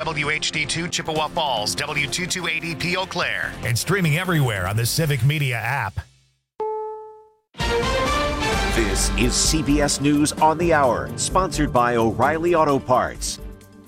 WHD2 Chippewa Falls, W228EP Eau Claire, and streaming everywhere on the Civic Media app. This is CBS News on the Hour, sponsored by O'Reilly Auto Parts.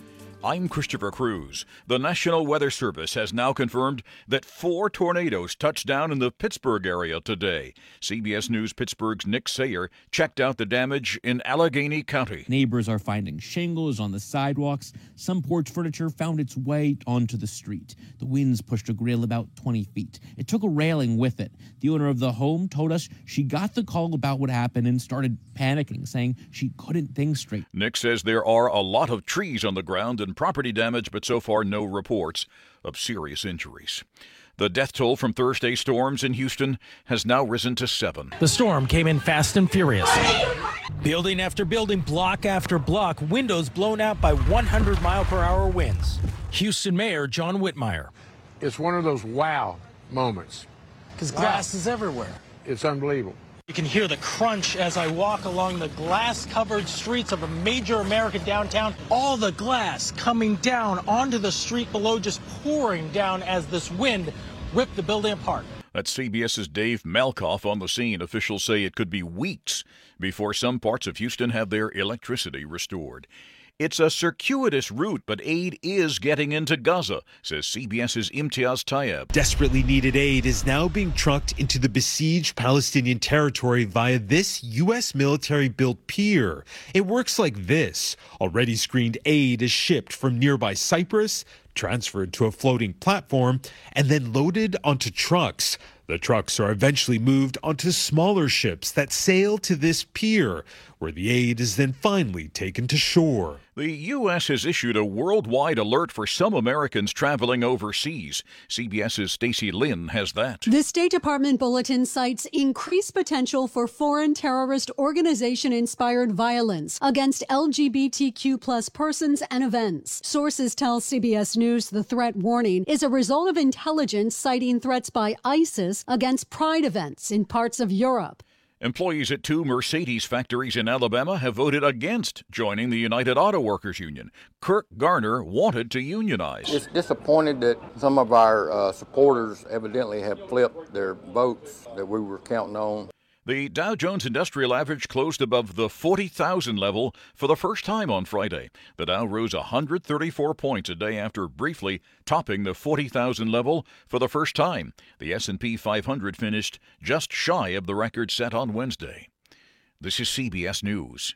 I'm Christopher Cruz. The National Weather Service has now confirmed that 4 tornadoes touched down in the Pittsburgh area today. CBS News Pittsburgh's Nick Sayer checked out the damage in Allegheny County. Neighbors are finding shingles on the sidewalks. Some porch furniture found its way onto the street. The winds pushed a grill about 20 feet. It took a railing with it. The owner of the home told us she got the call about what happened and started panicking, saying she couldn't think straight. Nick says there are a lot of trees on the ground and property damage, but so far no reports of serious injuries. The death toll from Thursday's storms in Houston has now risen to 7. The storm came in fast and furious. Building after building, block after block, windows blown out by 100-mile-per-hour winds. Houston Mayor John Whitmire. It's one of those wow moments. Because glass is everywhere. It's unbelievable. You can hear the crunch as I walk along the glass-covered streets of a major American downtown. All the glass coming down onto the street below, just pouring down as this wind ripped the building apart. That's CBS's Dave Malkoff on the scene. Officials say it could be weeks before some parts of Houston have their electricity restored. It's a circuitous route, but aid is getting into Gaza, says CBS's Imtiaz Tayeb. Desperately needed aid is now being trucked into the besieged Palestinian territory via this U.S. military-built pier. It works like this. Already screened aid is shipped from nearby Cyprus, transferred to a floating platform, and then loaded onto trucks. The trucks are eventually moved onto smaller ships that sail to this pier, where the aid is then finally taken to shore. The U.S. has issued a worldwide alert for some Americans traveling overseas. CBS's Stacey Lynn has that. The State Department bulletin cites increased potential for foreign terrorist organization-inspired violence against LGBTQ plus persons and events. Sources tell CBS News the threat warning is a result of intelligence citing threats by ISIS against pride events in parts of Europe. Employees at 2 Mercedes factories in Alabama have voted against joining the United Auto Workers Union. Kirk Garner wanted to unionize. It's disappointed that some of our supporters evidently have flipped their votes that we were counting on. The Dow Jones Industrial Average closed above the 40,000 level for the first time on Friday. The Dow rose 134 points a day after briefly topping the 40,000 level for the first time. The S&P 500 finished just shy of the record set on Wednesday. This is CBS News.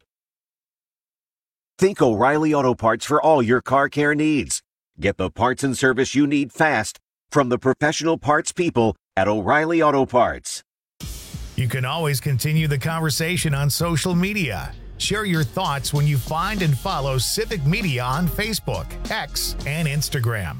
Think O'Reilly Auto Parts for all your car care needs. Get the parts and service you need fast from the professional parts people at O'Reilly Auto Parts. You can always continue the conversation on social media. Share your thoughts when you find and follow Civic Media on Facebook, X, and Instagram.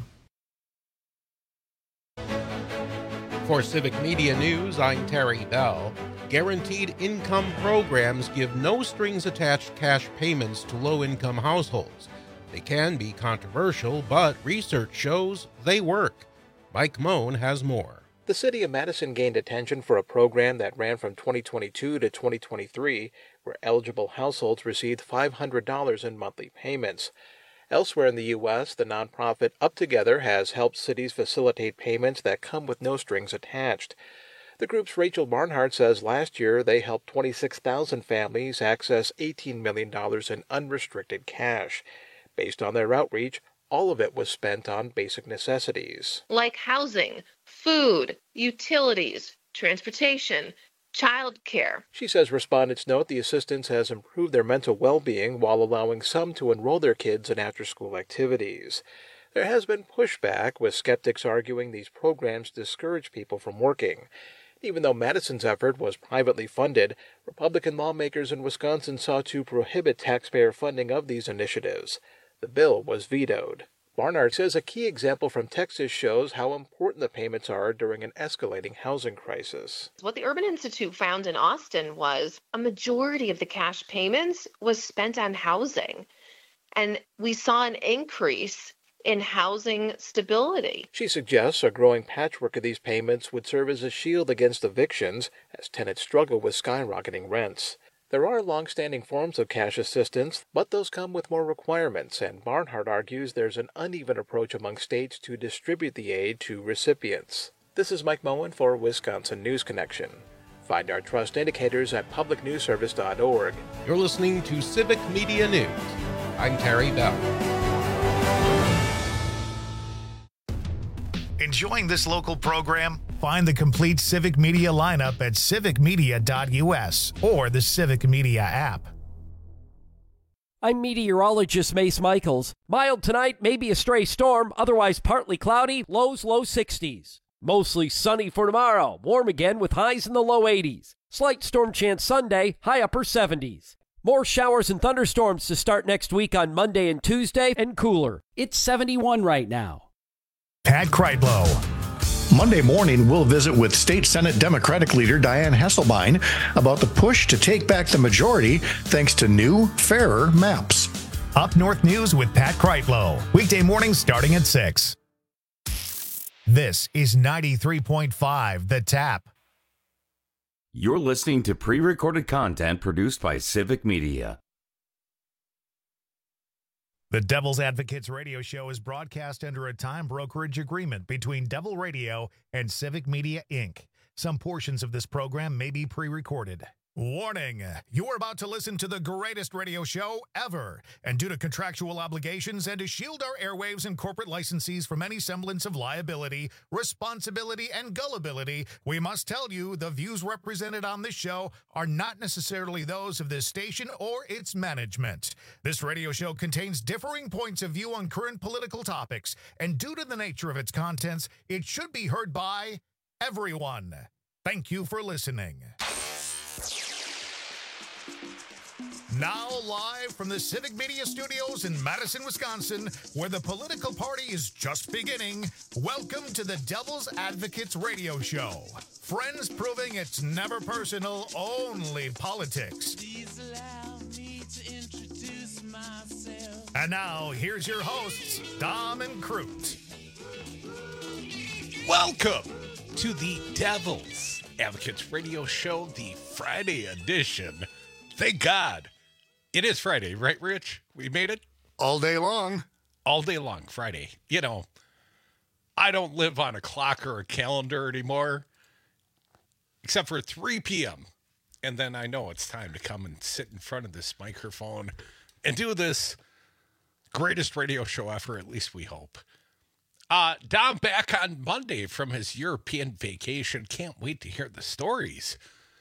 For Civic Media News, I'm Terry Bell. Guaranteed income programs give no strings attached cash payments to low-income households. They can be controversial, but research shows they work. Mike Moan has more. The city of Madison gained attention for a program that ran from 2022 to 2023, where eligible households received $500 in monthly payments. Elsewhere in the U.S., the nonprofit Up Together has helped cities facilitate payments that come with no strings attached. The group's Rachel Barnhart says last year they helped 26,000 families access $18 million in unrestricted cash. Based on their outreach, all of it was spent on basic necessities. Like housing, food, utilities, transportation, child care. She says respondents note the assistance has improved their mental well-being while allowing some to enroll their kids in after-school activities. There has been pushback, with skeptics arguing these programs discourage people from working. Even though Madison's effort was privately funded, Republican lawmakers in Wisconsin sought to prohibit taxpayer funding of these initiatives. The bill was vetoed. Barnard says a key example from Texas shows how important the payments are during an escalating housing crisis. What the Urban Institute found in Austin was a majority of the cash payments was spent on housing. And we saw an increase in housing stability. She suggests a growing patchwork of these payments would serve as a shield against evictions as tenants struggle with skyrocketing rents. There are long-standing forms of cash assistance, but those come with more requirements, and Barnhart argues there's an uneven approach among states to distribute the aid to recipients. This is Mike Moen for Wisconsin News Connection. Find our trust indicators at publicnewsservice.org. You're listening to Civic Media News. I'm Terry Bell. Enjoying this local program? Find the complete Civic Media lineup at civicmedia.us or the Civic Media app. I'm meteorologist Mace Michaels. Mild tonight, maybe a stray storm, otherwise partly cloudy, lows low 60s. Mostly sunny for tomorrow, warm again with highs in the low 80s. Slight storm chance Sunday, high upper 70s. More showers and thunderstorms to start next week on Monday and Tuesday, and cooler. It's 71 right now. Pat Kreitlow. Monday morning, we'll visit with State Senate Democratic leader Dianne Hasselbein about the push to take back the majority thanks to new, fairer maps. Up North News with Pat Kreitlow. Weekday mornings starting at 6. This is 93.5 The Tap. You're listening to pre-recorded content produced by Civic Media. The Devil's Advocates radio show is broadcast under a time brokerage agreement between Devil Radio and Civic Media, Inc. Some portions of this program may be pre-recorded. Warning, you're about to listen to the greatest radio show ever. And due to contractual obligations and to shield our airwaves and corporate licensees from any semblance of liability, responsibility, and gullibility, we must tell you the views represented on this show are not necessarily those of this station or its management. This radio show contains differing points of view on current political topics, and due to the nature of its contents, it should be heard by everyone. Thank you for listening. Now live from the Civic Media Studios in Madison, Wisconsin, where the political party is just beginning, welcome to the Devil's Advocates radio show. Friends proving it's never personal, only politics. Please allow me to introduce myself. And now, here's your hosts, Dom and Crute. Welcome to the Devil's Advocates radio show, the Friday edition. Thank God. It is Friday, right, Rich? We made it? All day long. All day long, Friday. You know, I don't live on a clock or a calendar anymore, except for 3 p.m. And then I know it's time to come and sit in front of this microphone and do this greatest radio show ever, at least we hope. Dom back on Monday from his European vacation. Can't wait to hear the stories.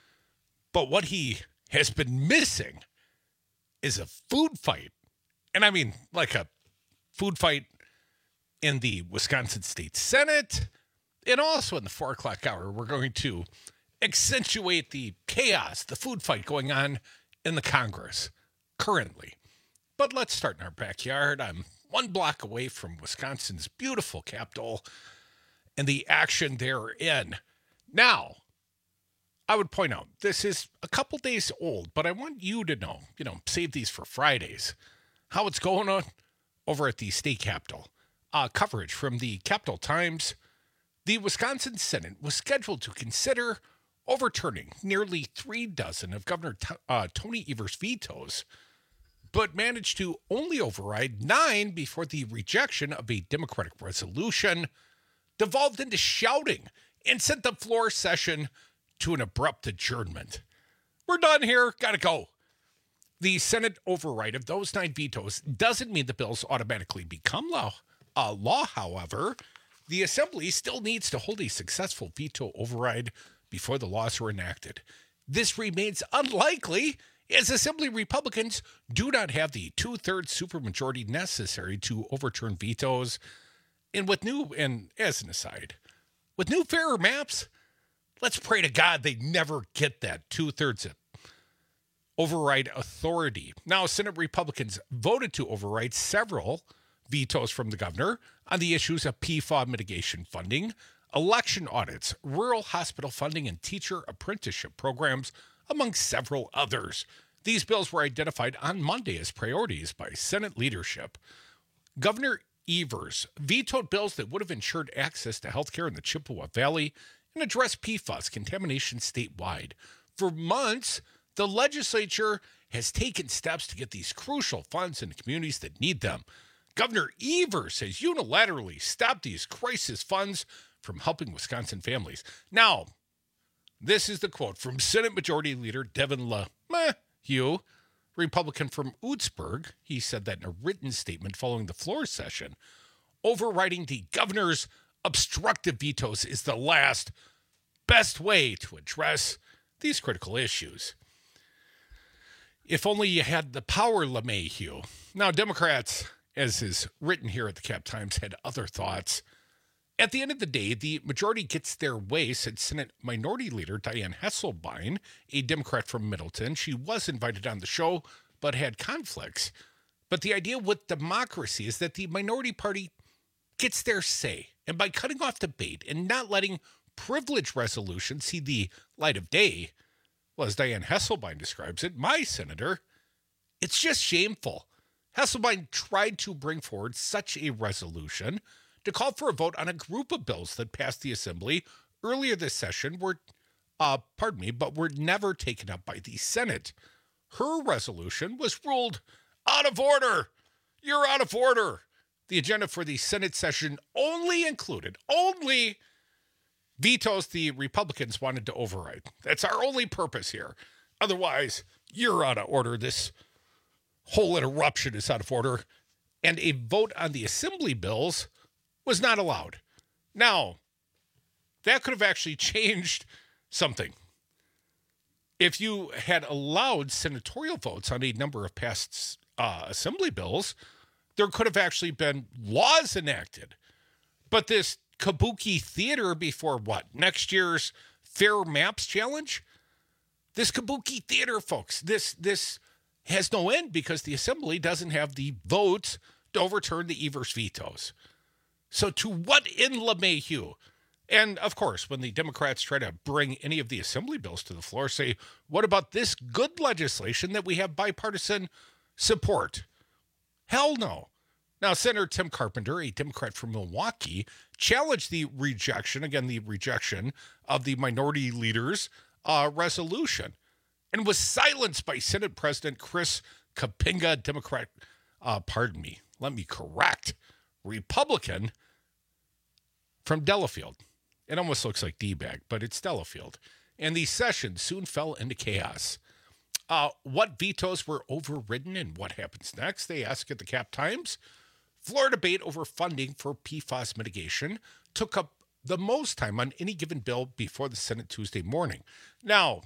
But what he has been missing is a food fight. And I mean, like a food fight in the Wisconsin State Senate. And also in the 4 o'clock hour, we're going to accentuate the chaos, the food fight going on in the Congress currently. But let's start in our backyard. I'm 1 block away from Wisconsin's beautiful capital and the action therein. Now, I would point out, this is a couple days old, but I want you to know, save these for Fridays, how it's going on over at the state capitol. Coverage from the Capital Times. The Wisconsin Senate was scheduled to consider overturning nearly 3 dozen of Governor Tony Evers' vetoes, but managed to only override 9 before the rejection of a Democratic resolution devolved into shouting and sent the floor session to an abrupt adjournment. We're done here. Gotta go. The Senate override of those 9 vetoes doesn't mean the bills automatically become law. However, the Assembly still needs to hold a successful veto override before the laws are enacted. This remains unlikely, as Assembly Republicans do not have the 2/3 supermajority necessary to overturn vetoes. And as an aside, with new fairer maps, let's pray to God they never get that 2/3 override authority. Now, Senate Republicans voted to override several vetoes from the governor on the issues of PFAS mitigation funding, election audits, rural hospital funding, and teacher apprenticeship programs, among several others. These bills were identified on Monday as priorities by Senate leadership. Governor Evers vetoed bills that would have ensured access to health care in the Chippewa Valley and addressed PFAS contamination statewide. For months, The legislature has taken steps to get these crucial funds into communities that need them. Governor Evers has unilaterally stopped these crisis funds from helping Wisconsin families. Now, this is the quote from Senate Majority Leader Devin LeMahieu, Republican from Oostburg. He said that in a written statement following the floor session. Overriding the governor's obstructive vetoes is the last best way to address these critical issues. If only you had the power, LeMahieu. Now, Democrats, as is written here at the Cap Times, had other thoughts. At the end of the day, the majority gets their way, said Senate Minority Leader Dianne Hesselbein, a Democrat from Middleton. She was invited on the show, but had conflicts. But the idea with democracy is that the minority party gets their say. And by cutting off debate and not letting privilege resolutions see the light of day, well, as Dianne Hesselbein describes it, my senator, it's just shameful. Hesselbein tried to bring forward such a resolution to call for a vote on a group of bills that passed the Assembly earlier this session but were never taken up by the Senate. Her resolution was ruled out of order. You're out of order. The agenda for the Senate session only vetoes the Republicans wanted to override. That's our only purpose here. Otherwise, you're out of order. This whole interruption is out of order. And a vote on the Assembly bills was not allowed. Now, that could have actually changed something. If you had allowed senatorial votes on a number of past Assembly bills, there could have actually been laws enacted. But this kabuki theater before next year's Fair Maps Challenge? This kabuki theater, folks, this has no end because the Assembly doesn't have the votes to overturn the Evers vetoes. So to what end, LeMahieu? And, of course, when the Democrats try to bring any of the Assembly bills to the floor, say, what about this good legislation that we have bipartisan support? Hell no. Now, Senator Tim Carpenter, a Democrat from Milwaukee, challenged the rejection of the minority leader's resolution and was silenced by Senate President Chris Kapinga, Democrat, Republican from Delafield. It almost looks like D-bag, but it's Delafield. And the session soon fell into chaos. What vetoes were overridden and what happens next, they ask at the Cap Times. Floor debate over funding for PFAS mitigation took up the most time on any given bill before the Senate Tuesday morning. Now,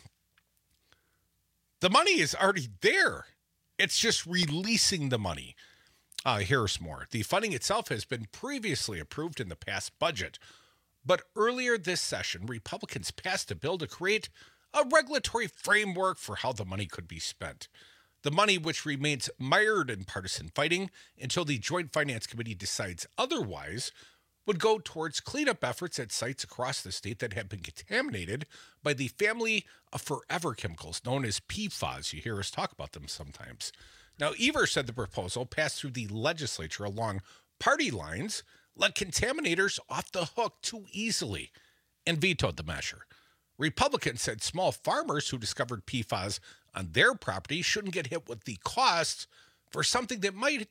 the money is already there. It's just releasing the money. Here's more. The funding itself has been previously approved in the past budget. But earlier this session, Republicans passed a bill to create a regulatory framework for how the money could be spent. The money, which remains mired in partisan fighting until the Joint Finance Committee decides otherwise, would go towards cleanup efforts at sites across the state that have been contaminated by the family of forever chemicals known as PFAS. You hear us talk about them sometimes. Now, Evers said the proposal passed through the legislature along party lines let contaminators off the hook too easily and vetoed the measure. Republicans said small farmers who discovered PFAS on their property shouldn't get hit with the costs for something that might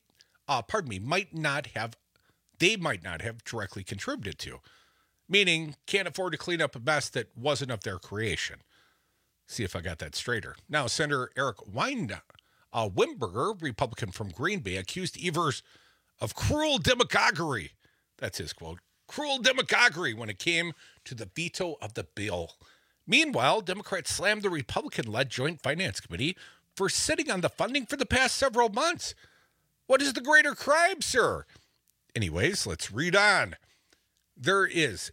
not have directly contributed to, meaning can't afford to clean up a mess that wasn't of their creation. See if I got that straighter. Now, Senator Eric Wimberger, Republican from Green Bay, accused Evers of cruel demagoguery. That's his quote. Cruel demagoguery when it came to the veto of the bill. Meanwhile, Democrats slammed the Republican-led Joint Finance Committee for sitting on the funding for the past several months. What is the greater crime, sir? Anyways, let's read on. There is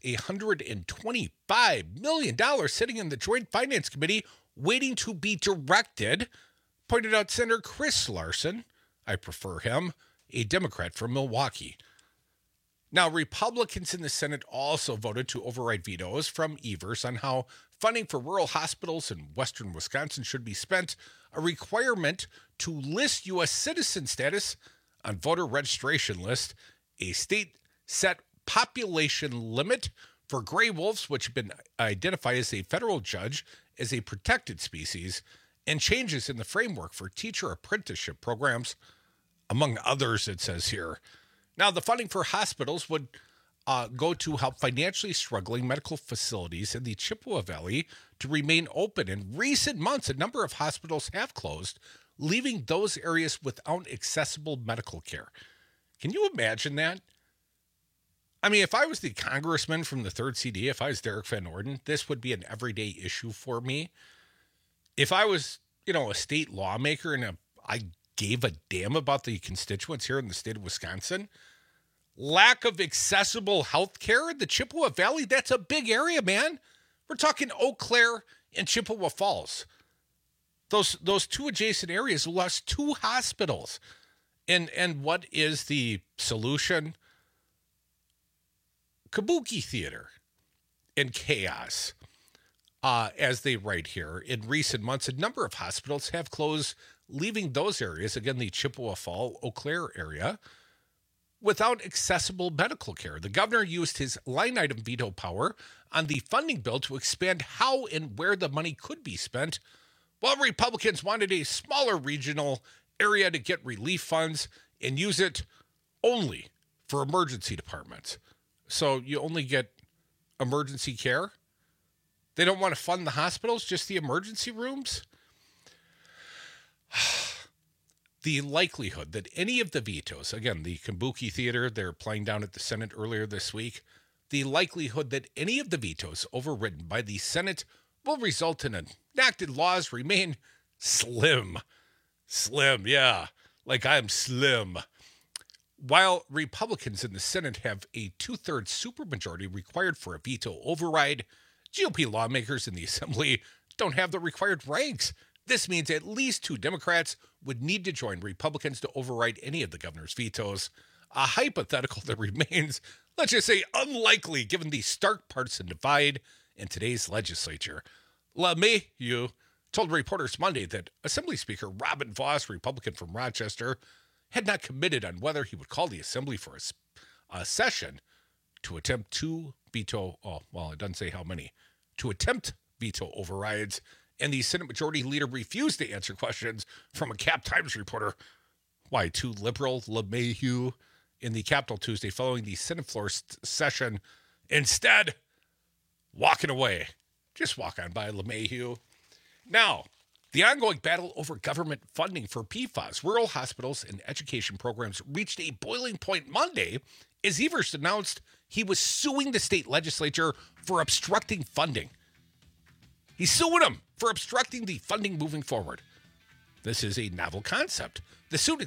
$125 million sitting in the Joint Finance Committee waiting to be directed, pointed out Senator Chris Larson. I prefer him, a Democrat from Milwaukee. Now, Republicans in the Senate also voted to override vetoes from Evers on how funding for rural hospitals in western Wisconsin should be spent, a requirement to list U.S. citizen status on voter registration list, a state-set population limit for gray wolves, which have been identified as a federal judge as a protected species, and changes in the framework for teacher apprenticeship programs, among others, it says here. Now, the funding for hospitals would go to help financially struggling medical facilities in the Chippewa Valley to remain open. In recent months, a number of hospitals have closed, leaving those areas without accessible medical care. Can you imagine that? I mean, if I was the congressman from the 3rd CD, if I was Derek Van Orden, this would be an everyday issue for me. If I was, a state lawmaker and I gave a damn about the constituents here in the state of Wisconsin, lack of accessible health care in the Chippewa Valley, that's a big area, man. We're talking Eau Claire and Chippewa Falls. Those two adjacent areas lost 2 hospitals. And what is the solution? Kabuki theater and chaos. As they write here, in recent months, a number of hospitals have closed, leaving those areas, again, the Chippewa Falls, Eau Claire area, without accessible medical care. The governor used his line item veto power on the funding bill to expand how and where the money could be spent, while Republicans wanted a smaller regional area to get relief funds and use it only for emergency departments. So you only get emergency care? They don't want to fund the hospitals, just the emergency rooms? The likelihood that any of the vetoes, again, the Kabuki Theater, they're playing down at the Senate earlier this week, the likelihood that any of the vetoes overridden by the Senate will result in enacted laws remain slim. Slim, yeah, like I'm slim. While Republicans in the Senate have a 2/3 supermajority required for a veto override, GOP lawmakers in the Assembly don't have the required ranks. This means at least 2 Democrats would need to join Republicans to override any of the governor's vetoes. A hypothetical that remains, let's just say, unlikely given the stark partisan divide in today's legislature. LeMahieu told reporters Monday that Assembly Speaker Robin Vos, Republican from Rochester, had not committed on whether he would call the Assembly for a session to attempt to veto, it doesn't say how many, to attempt veto overrides, and the Senate Majority Leader refused to answer questions from a Cap Times reporter. Why, too liberal, LeMahieu, in the Capitol Tuesday following the Senate floor session, instead walking away. Just walk on by, LeMahieu. Now, the ongoing battle over government funding for PFAS, rural hospitals, and education programs reached a boiling point Monday as Evers announced he was suing the state legislature for obstructing funding. He's suing them for obstructing the funding moving forward. This is a novel concept. The suit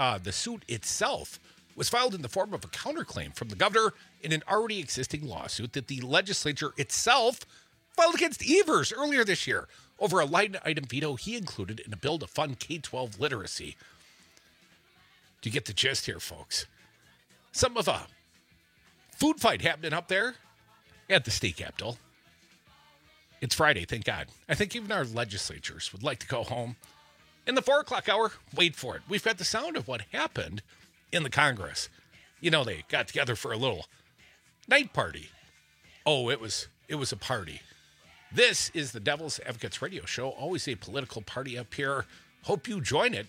itself was filed in the form of a counterclaim from the governor in an already existing lawsuit that the legislature itself filed against Evers earlier this year over a line item veto he included in a bill to fund K-12 literacy. Do you get the gist here, folks? Some of a food fight happening up there at the state capitol. It's Friday, thank God. I think even our legislatures would like to go home. In the 4 o'clock hour, wait for it. We've got the sound of what happened in the Congress. They got together for a little night party. Oh, it was a party. This is the Devil's Advocates Radio Show. Always a political party up here. Hope you join it.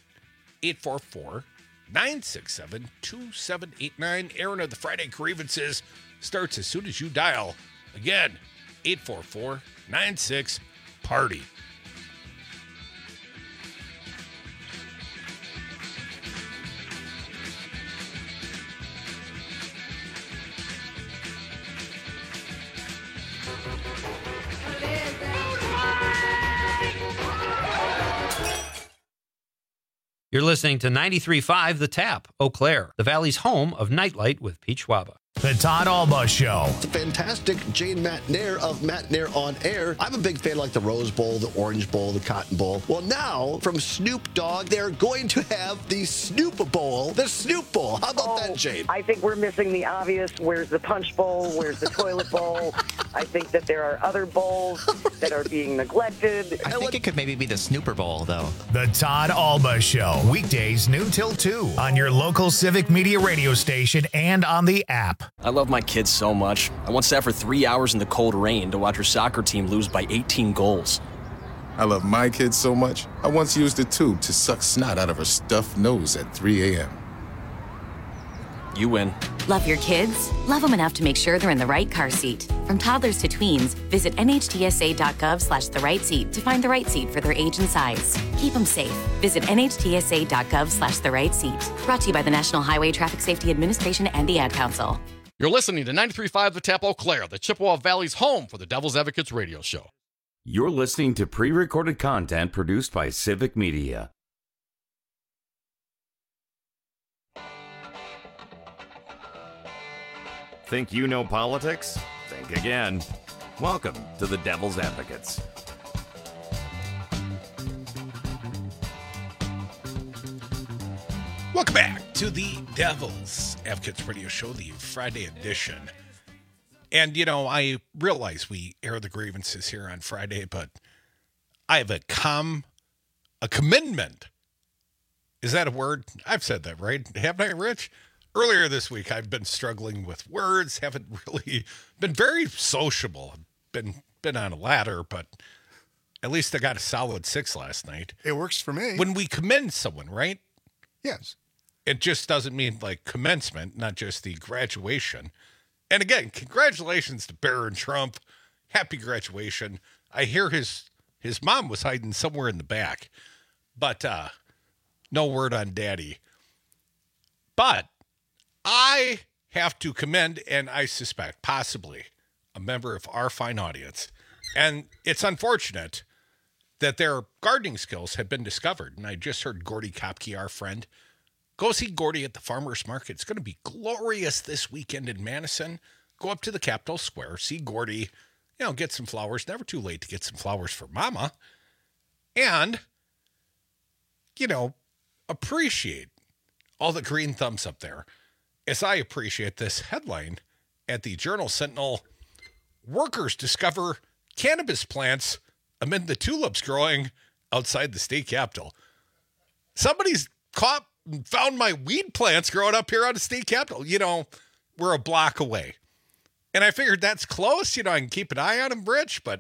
844-967-2789. Aaron of the Friday Grievances starts as soon as you dial. Again, 844-96-PARTY. You're listening to 93.5 The Tap, Eau Claire, the Valley's home of Nightlight with Pete Schwaba. The Todd Alba Show. It's a fantastic Jane Matnair of Matnair on Air. I'm a big fan like the Rose Bowl, the Orange Bowl, the Cotton Bowl. Well, now, from Snoop Dogg, they're going to have the Snoop Bowl, the Snoop Bowl. How about that, Jane? I think we're missing the obvious. Where's the Punch Bowl? Where's the Toilet Bowl? I think that there are other bowls that are being neglected. I think it could maybe be the Snooper Bowl, though. The Todd Alba Show. Weekdays noon till 2 on your local Civic Media radio station and on the app. I love my kids so much. I once sat for 3 hours in the cold rain to watch her soccer team lose by 18 goals. I love my kids so much, I once used a tube to suck snot out of her stuffed nose at 3 a.m. You win. Love your kids? Love them enough to make sure they're in the right car seat. From toddlers to tweens, visit nhtsa.gov/the-right-seat to find the right seat for their age and size. Keep them safe. Visit nhtsa.gov/the-right-seat. Brought to you by the National Highway Traffic Safety Administration and the Ad Council. You're listening to 93.5 The Tap Eau Claire, the Chippewa Valley's home for the Devil's Advocates radio show. You're listening to pre-recorded content produced by Civic Media. Think you know politics? Think again. Welcome to the Devil's Advocates. Welcome back to the Devil's Advocates radio show, the Friday edition. And, you know, I realize we air the grievances here on Friday, but I have a commitment. Is that a word? I've said that, right? Haven't I, Rich? Earlier this week, I've been struggling with words, haven't really been very sociable. Been on a ladder, but at least I got a solid 6 last night. It works for me. When we commend someone, right? Yes. It just doesn't mean like commencement, not just the graduation. And again, congratulations to Barron Trump. Happy graduation. I hear his mom was hiding somewhere in the back, but no word on Daddy. But I have to commend, and I suspect possibly a member of our fine audience, and it's unfortunate that their gardening skills have been discovered. And I just heard Gordy Kopke, our friend. Go see Gordy at the Farmers Market. It's going to be glorious this weekend in Madison. Go up to the Capitol Square, see Gordy, get some flowers. Never too late to get some flowers for Mama. And, appreciate all the green thumbs up there. As I appreciate this headline at the Journal-Sentinel, workers discover cannabis plants amid the tulips growing outside the state capitol. Somebody's caught and found my weed plants growing up here on the state capitol. We're a block away. And I figured that's close. I can keep an eye on them, Rich, but,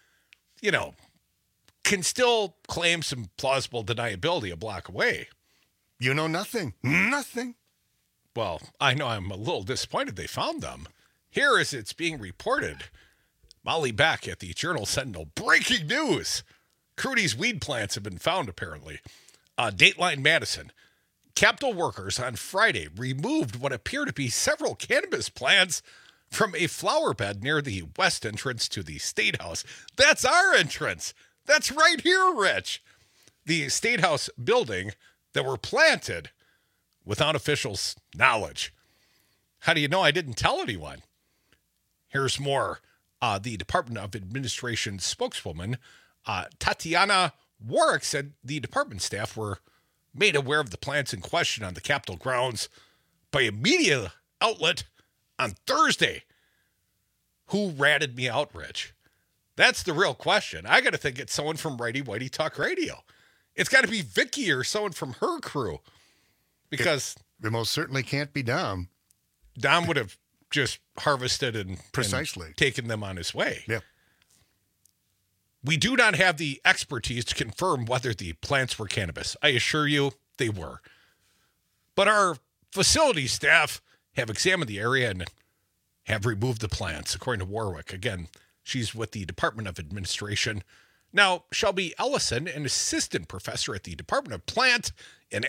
can still claim some plausible deniability a block away. You know nothing. Nothing. Well, I know I'm a little disappointed they found them. Here as it's being reported, Molly Beck at the Journal-Sentinel. Breaking news. Crudy's weed plants have been found, apparently. Dateline Madison. Capitol workers on Friday removed what appear to be several cannabis plants from a flower bed near the west entrance to the State House. That's our entrance. That's right here, Rich. The State House building that were planted without officials' knowledge. How do you know I didn't tell anyone? Here's more. The Department of Administration spokeswoman, Tatiana Warwick, said the department staff were made aware of the plants in question on the Capitol grounds by a media outlet on Thursday. Who ratted me out, Rich? That's the real question. I got to think it's someone from Righty Whitey Talk Radio. It's got to be Vicky or someone from her crew. Because it most certainly can't be Dom. Dom would have just harvested and taken them on his way. Yeah. We do not have the expertise to confirm whether the plants were cannabis. I assure you they were. But our facility staff have examined the area and have removed the plants, according to Warwick. Again, she's with the Department of Administration. Now, Shelby Ellison, an assistant professor at the Department of Plant and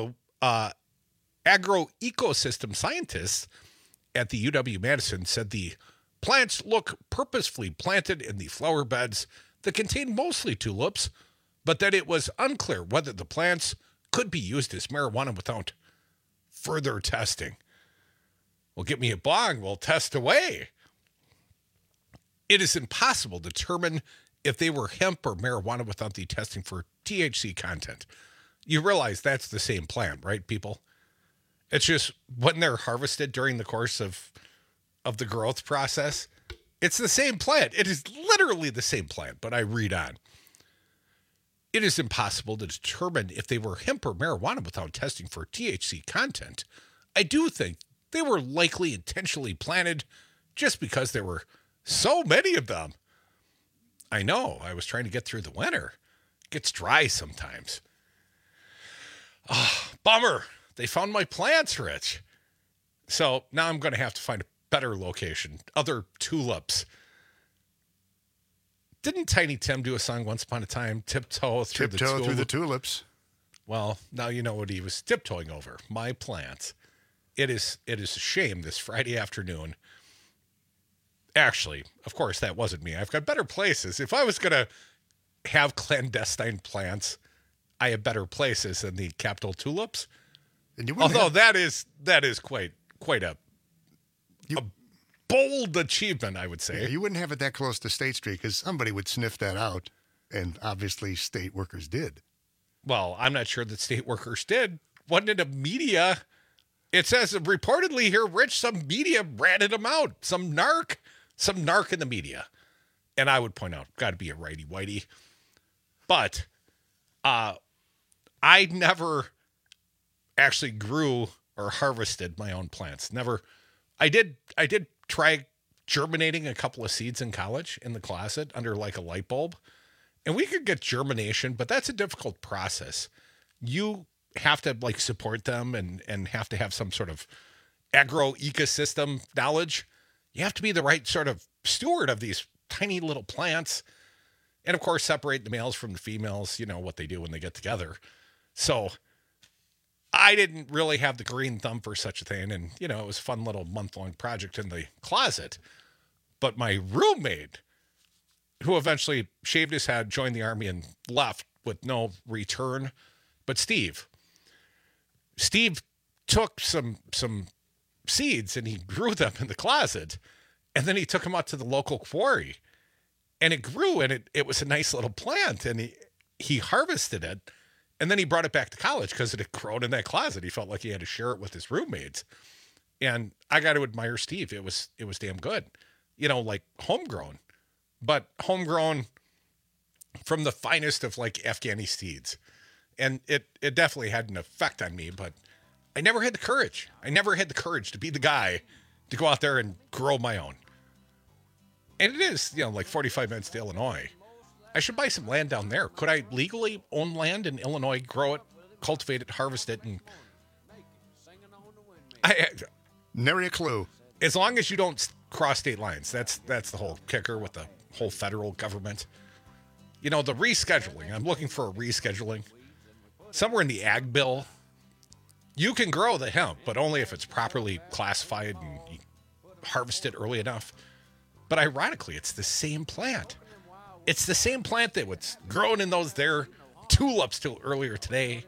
Agroecosystem Scientists at the UW-Madison, said the plants look purposefully planted in the flower beds that contain mostly tulips, but that it was unclear whether the plants could be used as marijuana without further testing. Well, get me a bong, we'll test away. It is impossible to determine if they were hemp or marijuana without the testing for THC content. You realize that's the same plant, right, people? It's just when they're harvested during the course of the growth process, it's the same plant. It is literally the same plant, but I read on. It is impossible to determine if they were hemp or marijuana without testing for THC content. I do think they were likely intentionally planted just because there were so many of them. I know. I was trying to get through the winter. It gets dry sometimes. Oh, bummer. They found my plants, Rich. So now I'm going to have to find a better location. Other tulips. Didn't Tiny Tim do a song once upon a time? Tiptoe through the tulips. Well, now you know what he was tiptoeing over. My plants. It is a shame this Friday afternoon. Actually, of course, that wasn't me. I've got better places. If I was going to have clandestine plants, I have better places than the Capitol tulips. Although that is quite a bold achievement, I would say. Yeah, you wouldn't have it that close to State Street because somebody would sniff that out, and obviously state workers did. Well, I'm not sure that state workers did. Wasn't it a media? It says reportedly here, Rich, some media ratted them out. Some narc in the media. And I would point out, got to be a righty-whitey. But I never actually grew or harvested my own plants. Never. I did try germinating a couple of seeds in college in the closet under like a light bulb. And we could get germination, but that's a difficult process. You have to like support them and have to have some sort of agro-ecosystem knowledge. You have to be the right sort of steward of these tiny little plants. And of course, separate the males from the females, you know what they do when they get together. So I didn't really have the green thumb for such a thing. And, you know, it was a fun little month-long project in the closet. But my roommate, who eventually shaved his head, joined the Army, and left with no return, but Steve took some seeds and he grew them in the closet, and then he took them out to the local quarry, and it grew, and it was a nice little plant, and he harvested it, and then he brought it back to college because it had grown in that closet. He felt like he had to share it with his roommates, and I got to admire Steve. It was damn good, you know, like homegrown, but homegrown from the finest of like Afghani seeds. And it definitely had an effect on me, but I never had the courage. I never had the courage to be the guy to go out there and grow my own. And it is, you know, like 45 minutes to Illinois. I should buy some land down there. Could I legally own land in Illinois, grow it, cultivate it, harvest it, and nary a clue. As long as you don't cross state lines. That's the whole kicker with the whole federal government. You know, the rescheduling. I'm looking for a rescheduling. Somewhere in the ag bill, you can grow the hemp, but only if it's properly classified and you harvest it early enough. But ironically, it's the same plant. It's the same plant that was grown in those there tulips till earlier today.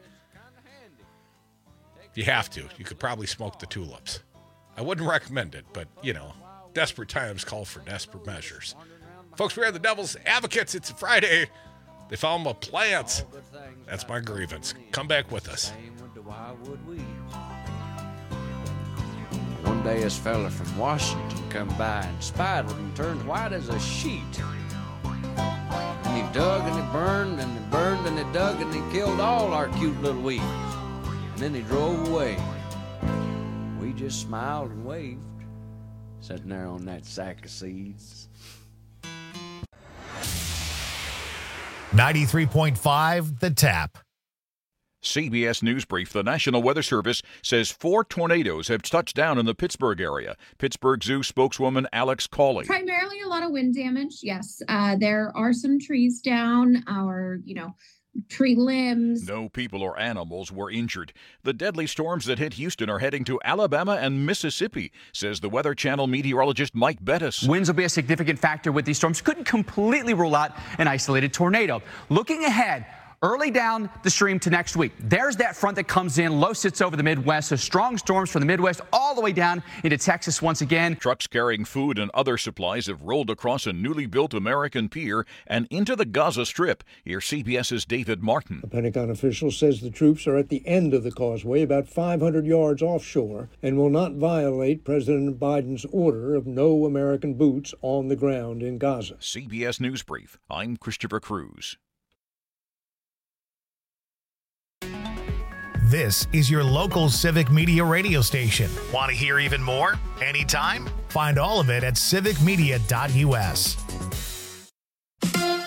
If you have to, you could probably smoke the tulips. I wouldn't recommend it, but, you know, desperate times call for desperate measures. Folks, we are the Devil's Advocates. It's a Friday. They found my plants. That's my grievance. Come back with us. One day this fella from Washington come by and spied one and turned white as a sheet. And he dug and he burned and he burned and he dug and he killed all our cute little weeds. And then he drove away. We just smiled and waved, sitting there on that sack of seeds. 93.5 The Tap. CBS News Brief. The National Weather Service says 4 tornadoes have touched down in the Pittsburgh area. Pittsburgh Zoo spokeswoman Alex Cawley. Primarily a lot of wind damage, yes. There are some trees down, tree limbs. No people or animals were injured. The deadly storms that hit Houston are heading to Alabama and Mississippi, says the Weather Channel meteorologist Mike Bettis. Winds will be a significant factor with these storms. Couldn't completely rule out an isolated tornado. Looking ahead, early down the stream to next week, there's that front that comes in. Low sits over the Midwest, so strong storms from the Midwest all the way down into Texas once again. Trucks carrying food and other supplies have rolled across a newly built American pier and into the Gaza Strip. Here's CBS's David Martin. A Pentagon official says the troops are at the end of the causeway, about 500 yards offshore, and will not violate President Biden's order of no American boots on the ground in Gaza. CBS News Brief. I'm Christopher Cruz. This is your local Civic Media radio station. Want to hear even more? Anytime? Find all of it at civicmedia.us.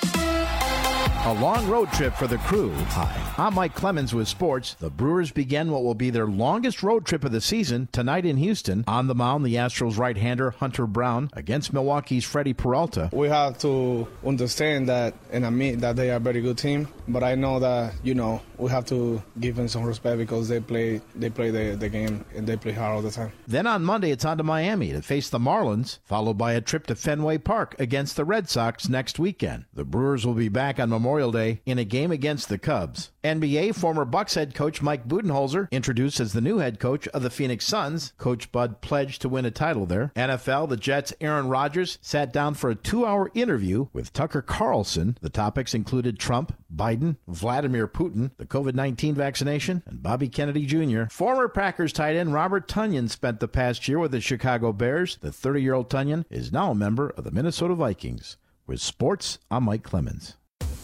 A long road trip for the crew. Hi, I'm Mike Clemens with sports. The Brewers begin what will be their longest road trip of the season tonight in Houston. On the mound, the Astros right-hander Hunter Brown against Milwaukee's Freddie Peralta. We have to understand that and admit that they are a very good team, but I know that, we have to give them some respect because they play the game and they play hard all the time. Then on Monday, it's on to Miami to face the Marlins, followed by a trip to Fenway Park against the Red Sox next weekend. The Brewers will be back on Memorial Day in a game against the Cubs. NBA former Bucks head coach Mike Budenholzer introduced as the new head coach of the Phoenix Suns. Coach Bud pledged to win a title there. NFL, the Jets' Aaron Rodgers sat down for a 2-hour interview with Tucker Carlson. The topics included Trump, Biden, Vladimir Putin, the COVID-19 vaccination, and Bobby Kennedy Jr. Former Packers tight end Robert Tonyan spent the past year with the Chicago Bears. The 30-year-old Tonyan is now a member of the Minnesota Vikings. With sports, I'm Mike Clemens.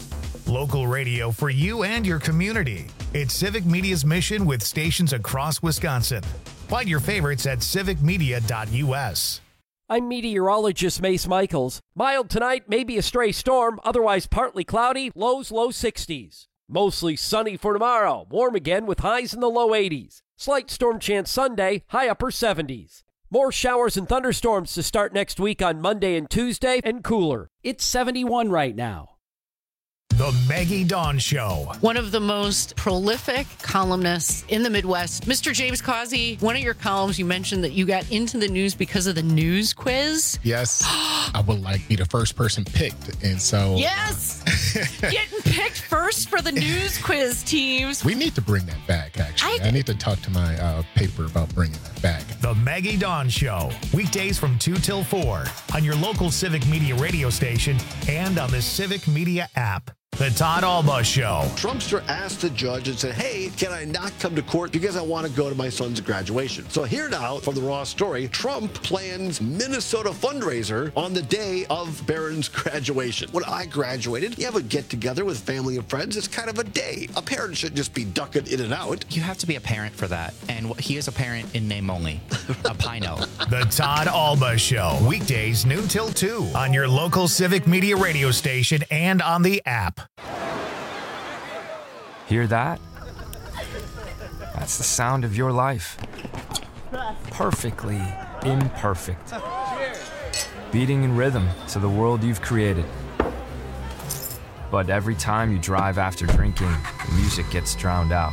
Local radio for you and your community. It's Civic Media's mission with stations across Wisconsin. Find your favorites at civicmedia.us. I'm meteorologist Mace Michaels. Mild tonight, maybe a stray storm, otherwise partly cloudy, lows low 60s. Mostly sunny for tomorrow, warm again with highs in the low 80s. Slight storm chance Sunday, high upper 70s. More showers and thunderstorms to start next week on Monday and Tuesday, and cooler. It's 71 right now. The Maggie Dawn Show. One of the most prolific columnists in the Midwest, Mr. James Causey. One of your columns, you mentioned that you got into the news because of the news quiz. Yes. I would like to be the first person picked. And so. Yes. Getting picked first for the news quiz teams. We need to bring that back, actually. I need to talk to my paper about bringing that back. The Maggie Dawn Show. Weekdays from 2 till 4 on your local Civic Media radio station and on the Civic Media app. The Todd Alba Show. Trumpster asked the judge and said, hey, can I not come to court because I want to go to my son's graduation? So here now from the Raw story, Trump plans Minnesota fundraiser on the day of Barron's graduation. When I graduated, you have a get-together with family and friends. It's kind of a day. A parent shouldn't just be ducking in and out. You have to be a parent for that. And he is a parent in name only. A Pino. The Todd Alba Show. Weekdays noon till 2 on your local Civic Media radio station and on the app. Hear that? That's the sound of your life. Perfectly imperfect. Beating in rhythm to the world you've created. But every time you drive after drinking, the music gets drowned out.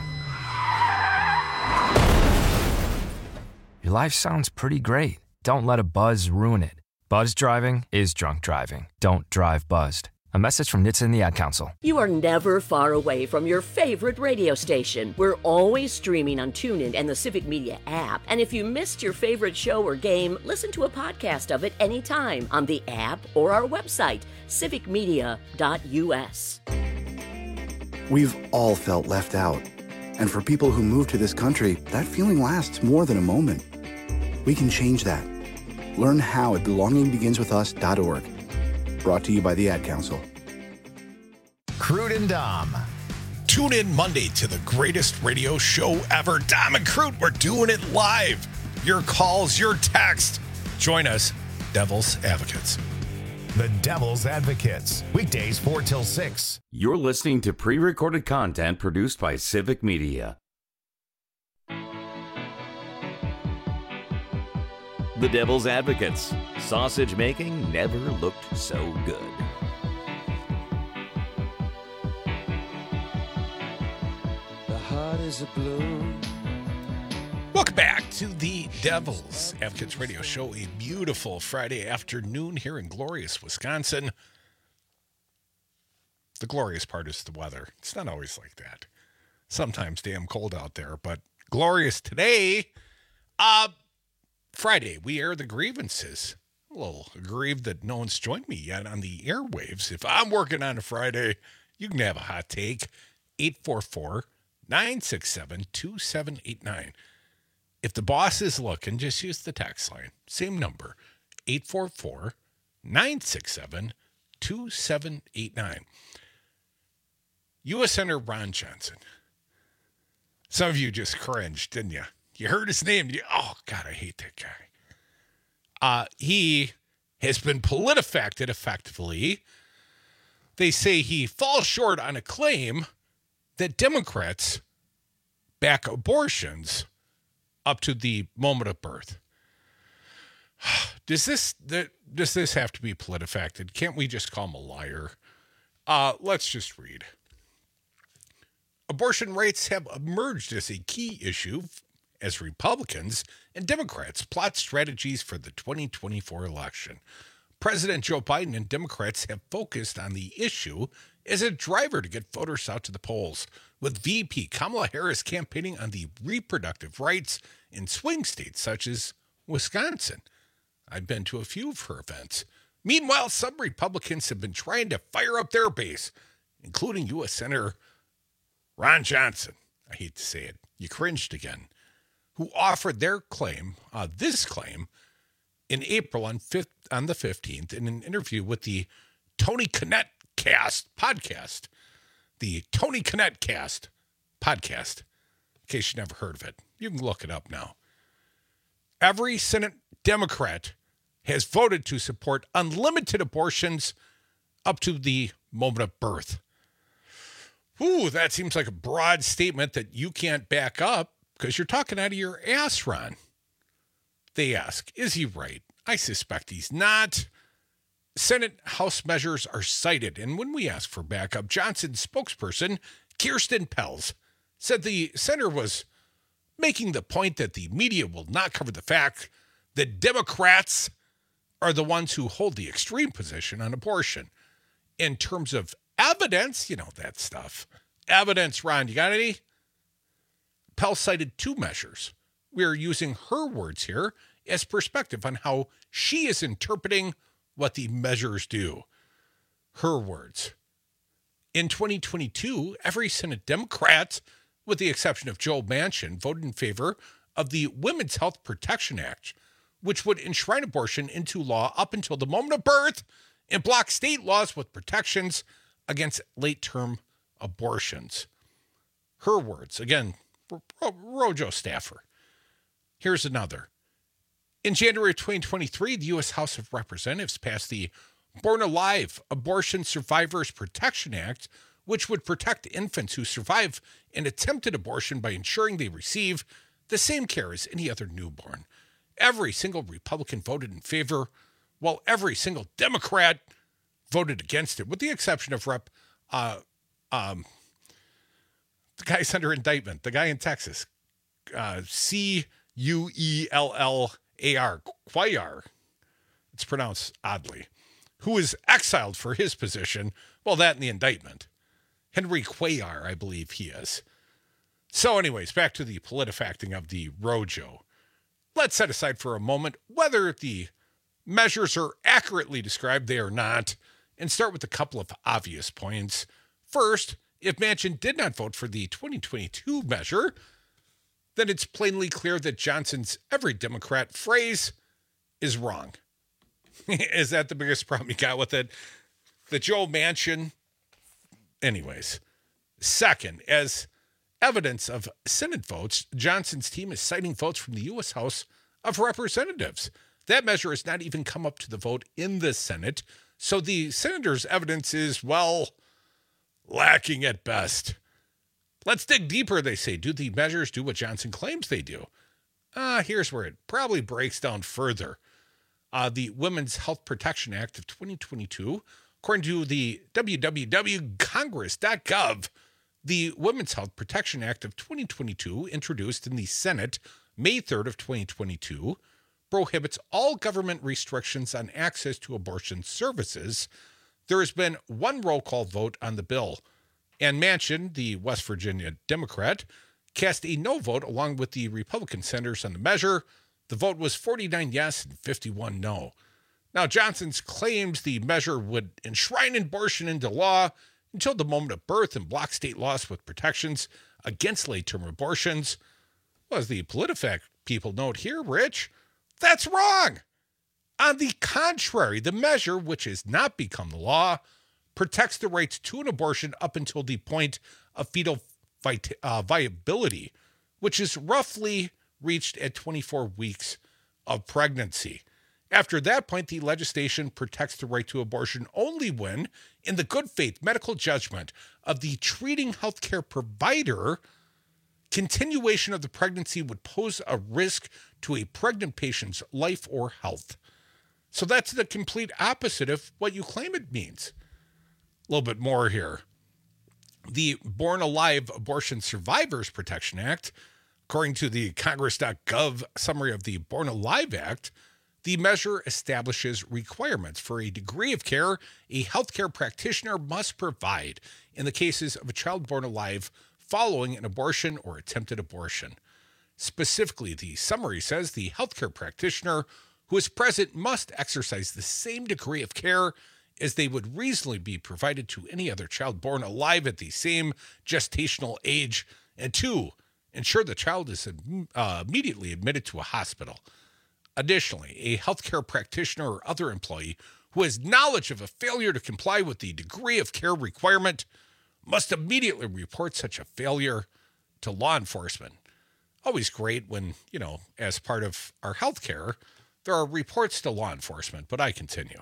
Your life sounds pretty great. Don't let a buzz ruin it. Buzz driving is drunk driving. Don't drive buzzed. A message from NHTSA and the Ad Council. You are never far away from your favorite radio station. We're always streaming on TuneIn and the Civic Media app. And if you missed your favorite show or game, listen to a podcast of it anytime on the app or our website, civicmedia.us. We've all felt left out. And for people who move to this country, that feeling lasts more than a moment. We can change that. Learn how at belongingbeginswithus.org. Brought to you by the Ad Council. Crude and Dom. Tune in Monday to the greatest radio show ever. Dom and Crude, we're doing it live. Your calls, your text. Join us, Devil's Advocates. The Devil's Advocates. Weekdays 4 till 6. You're listening to pre-recorded content produced by Civic Media. The Devil's Advocates. Sausage making never looked so good. The heart is a blue. Welcome back to the Devil's Advocates radio show. A beautiful Friday afternoon here in glorious Wisconsin. The glorious part is the weather. It's not always like that. Sometimes damn cold out there, but glorious today. Friday, we air the grievances. A little aggrieved that no one's joined me yet on the airwaves. If I'm working on a Friday, you can have a hot take. 844-967-2789. If the boss is looking, just use the text line. Same number, 844-967-2789. U.S. Senator Ron Johnson. Some of you just cringed, didn't you? You heard his name. Oh, God, I hate that guy. He has been PolitiFacted effectively They say he falls short on a claim that Democrats back abortions up to the moment of birth. Does this have to be PolitiFacted? Can't we just call him a liar? Let's just read. Abortion rights have emerged as a key issue as Republicans and Democrats plot strategies for the 2024 election. President Joe Biden and Democrats have focused on the issue as a driver to get voters out to the polls, with VP Kamala Harris campaigning on the reproductive rights in swing states such as Wisconsin. I've been to a few of her events. Meanwhile, some Republicans have been trying to fire up their base, including U.S. Senator Ron Johnson. I hate to say it. You cringed again. Who offered their claim, this claim, in April on the 15th in an interview with the Tony Kinnett Cast podcast. The Tony Kinnett Cast podcast. In case you never heard of it. You can look it up now. Every Senate Democrat has voted to support unlimited abortions up to the moment of birth. Ooh, that seems like a broad statement that you can't back up because you're talking out of your ass, Ron. They ask, is he right? I suspect he's not. Senate House measures are cited, and when we ask for backup, Johnson's spokesperson, Kirsten Pels, said the senator was making the point that the media will not cover the fact that Democrats are the ones who hold the extreme position on abortion. In terms of evidence, you know that stuff. Evidence, Ron, you got any? Pels cited two measures. We're using her words here as perspective on how she is interpreting what the measures do. Her words. In 2022, every Senate Democrat, with the exception of Joe Manchin, voted in favor of the Women's Health Protection Act, which would enshrine abortion into law up until the moment of birth and block state laws with protections against late-term abortions. Her words. Again, Rojo staffer. Here's another. In January 2023, the U.S. House of Representatives passed the Born Alive Abortion Survivors Protection Act, which would protect infants who survive an attempted abortion by ensuring they receive the same care as any other newborn. Every single Republican voted in favor, while every single Democrat voted against it, with the exception of the guy's under indictment, the guy in Texas, Cuellar, Cuellar, it's pronounced oddly, who is exiled for his position, well, that in the indictment. Henry Cuellar, I believe he is. So anyways, back to the PolitiFacting of the Rojo. Let's set aside for a moment whether the measures are accurately described, they are not, and start with a couple of obvious points. First, if Manchin did not vote for the 2022 measure, then it's plainly clear that Johnson's every Democrat phrase is wrong. Is that the biggest problem you got with it? The Joe Manchin? Anyways. Second, as evidence of Senate votes, Johnson's team is citing votes from the U.S. House of Representatives. That measure has not even come up to the vote in the Senate, so the senator's evidence is, well, lacking at best. Let's dig deeper, they say. Do the measures do what Johnson claims they do? Here's where it probably breaks down further. The Women's Health Protection Act of 2022, according to the www.congress.gov, the Women's Health Protection Act of 2022, introduced in the Senate May 3rd of 2022, prohibits all government restrictions on access to abortion services. There has been one roll call vote on the bill, and Manchin, the West Virginia Democrat, cast a no vote along with the Republican senators on the measure. The vote was 49 yes and 51 no. Now, Johnson's claims the measure would enshrine abortion into law until the moment of birth and block state laws with protections against late-term abortions. Well, as the PolitiFact people note here, Rich, that's wrong. On the contrary, the measure, which has not become the law, protects the rights to an abortion up until the point of fetal viability, which is roughly reached at 24 weeks of pregnancy. After that point, the legislation protects the right to abortion only when, in the good faith medical judgment of the treating healthcare provider, continuation of the pregnancy would pose a risk to a pregnant patient's life or health. So that's the complete opposite of what you claim it means. A little bit more here. The Born Alive Abortion Survivors Protection Act, according to the Congress.gov summary of the Born Alive Act, the measure establishes requirements for a degree of care a healthcare practitioner must provide in the cases of a child born alive following an abortion or attempted abortion. Specifically, the summary says the healthcare practitioner who is present must exercise the same degree of care as they would reasonably be provided to any other child born alive at the same gestational age, and 2, ensure the child is immediately admitted to a hospital. Additionally, a healthcare practitioner or other employee who has knowledge of a failure to comply with the degree of care requirement must immediately report such a failure to law enforcement. Always great when, as part of our healthcare, there are reports to law enforcement, but I continue.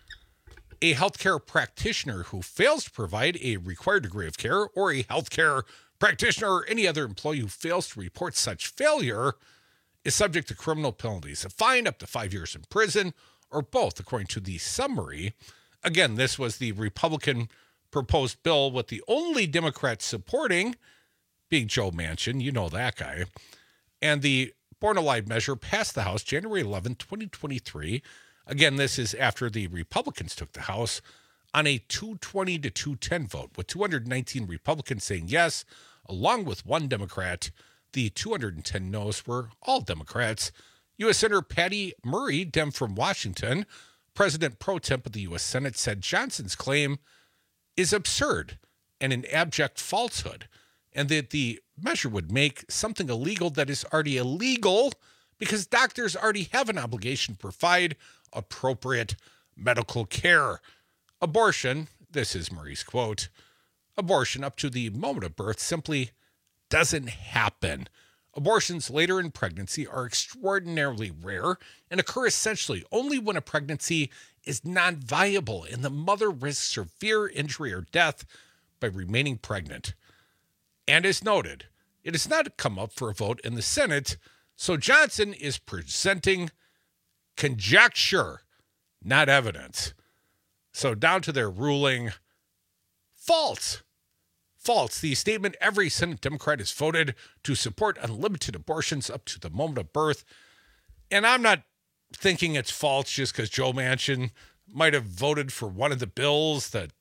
A healthcare practitioner who fails to provide a required degree of care, or a healthcare practitioner or any other employee who fails to report such failure, is subject to criminal penalties, a fine up to 5 years in prison, or both, according to the summary. Again, this was the Republican proposed bill with the only Democrat supporting being Joe Manchin. You know that guy. And the Born Alive measure passed the House January 11, 2023. Again, this is after the Republicans took the House on a 220 to 210 vote, with 219 Republicans saying yes, along with one Democrat. The 210 no's were all Democrats. U.S. Senator Patty Murray, Dem from Washington, President pro temp of the U.S. Senate, said Johnson's claim is absurd and an abject falsehood, and that the measure would make something illegal that is already illegal because doctors already have an obligation to provide appropriate medical care. Abortion, this is Murray's quote, abortion up to the moment of birth simply doesn't happen. Abortions later in pregnancy are extraordinarily rare and occur essentially only when a pregnancy is non-viable and the mother risks severe injury or death by remaining pregnant. And as noted, it has not come up for a vote in the Senate, so Johnson is presenting conjecture, not evidence. So down to their ruling, false. False. The statement, every Senate Democrat has voted to support unlimited abortions up to the moment of birth. And I'm not thinking it's false just because Joe Manchin might have voted for one of the bills that,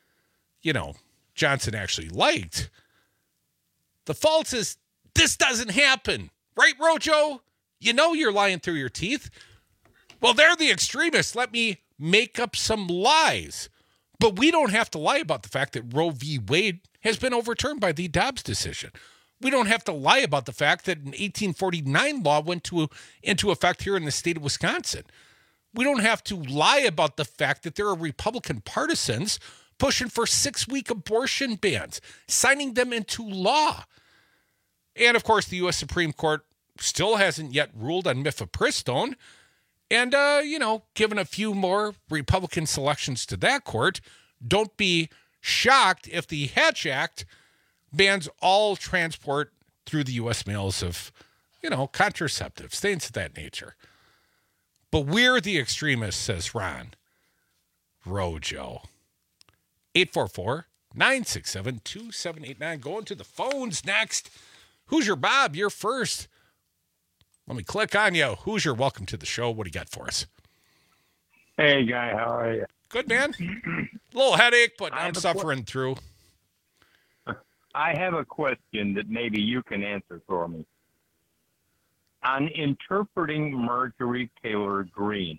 Johnson actually liked. The false is, this doesn't happen. Right, Rojo? You know you're lying through your teeth. Well, they're the extremists. Let me make up some lies. But we don't have to lie about the fact that Roe v. Wade has been overturned by the Dobbs decision. We don't have to lie about the fact that an 1849 law went into effect here in the state of Wisconsin. We don't have to lie about the fact that there are Republican partisans pushing for 6-week abortion bans, signing them into law. And, of course, the U.S. Supreme Court still hasn't yet ruled on mifepristone. And, given a few more Republican selections to that court, don't be shocked if the Hatch Act bans all transport through the U.S. mails of, contraceptives, things of that nature. But we're the extremists, says Ron Rojo. 844-967-2789. Going to the phones next. Hoosier Bob, you're first. Let me click on you. Hoosier, welcome to the show. What do you got for us? Hey, Guy, how are you? Good, man. A little headache, but I'm suffering through. I have a question that maybe you can answer for me. On interpreting Marjorie Taylor Greene,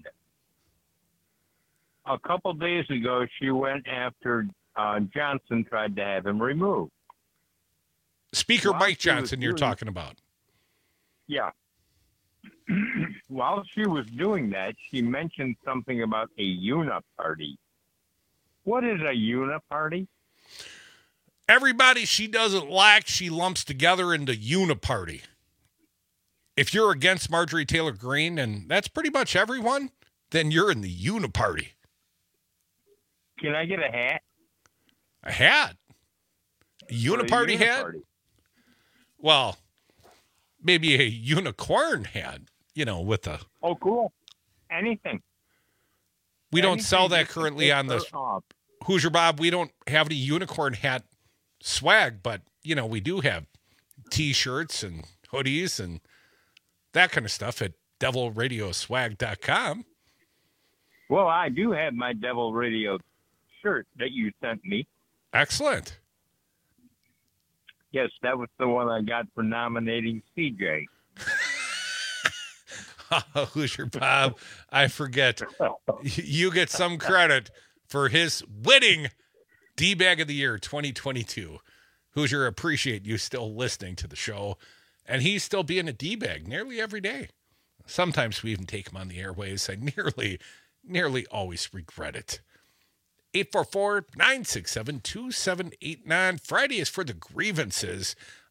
a couple days ago, she went after Johnson, tried to have him removed. Speaker Mike Johnson, you're talking about. Yeah. While she was doing that, she mentioned something about a uniparty. What is a uniparty? Everybody she doesn't like, she lumps together into uniparty. If you're against Marjorie Taylor Greene, and that's pretty much everyone, then you're in the uniparty. Can I get a hat? A hat? A uniparty hat? Well, maybe a unicorn hat, with a... Oh, cool. Anything. We don't sell that currently on the Hoosier Bob. We don't have any unicorn hat swag, but, we do have T-shirts and hoodies and that kind of stuff at devilradioswag.com. Well, I do have my Devil Radio shirt that you sent me. Excellent. Yes, that was the one I got for nominating CJ. Hoosier Bob, I forget. You get some credit for his winning D-Bag of the Year 2022. Hoosier, appreciate you still listening to the show. And he's still being a D-Bag nearly every day. Sometimes we even take him on the airways. I nearly always regret it. 844-967-2789. Friday is for the grievances.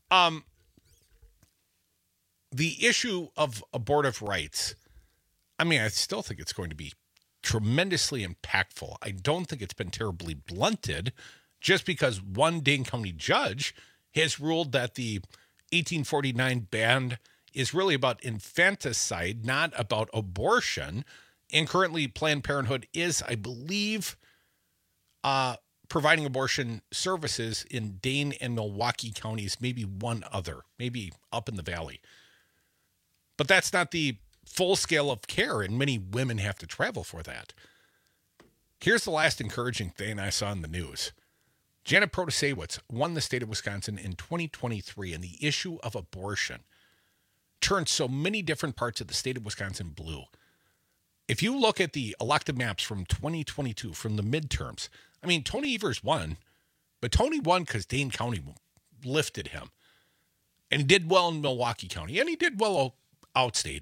The issue of abortive rights, I still think it's going to be tremendously impactful. I don't think it's been terribly blunted just because one Dane County judge has ruled that the 1849 ban is really about infanticide, not about abortion. And currently Planned Parenthood is, I believe, providing abortion services in Dane and Milwaukee counties, maybe one other, maybe up in the valley. But that's not the full scale of care, and many women have to travel for that. Here's the last encouraging thing I saw in the news. Janet Protasewicz won the state of Wisconsin in 2023, and the issue of abortion turned so many different parts of the state of Wisconsin blue. If you look at the elected maps from 2022, from the midterms, Tony Evers won, but Tony won because Dane County lifted him. And he did well in Milwaukee County, and he did well outstate.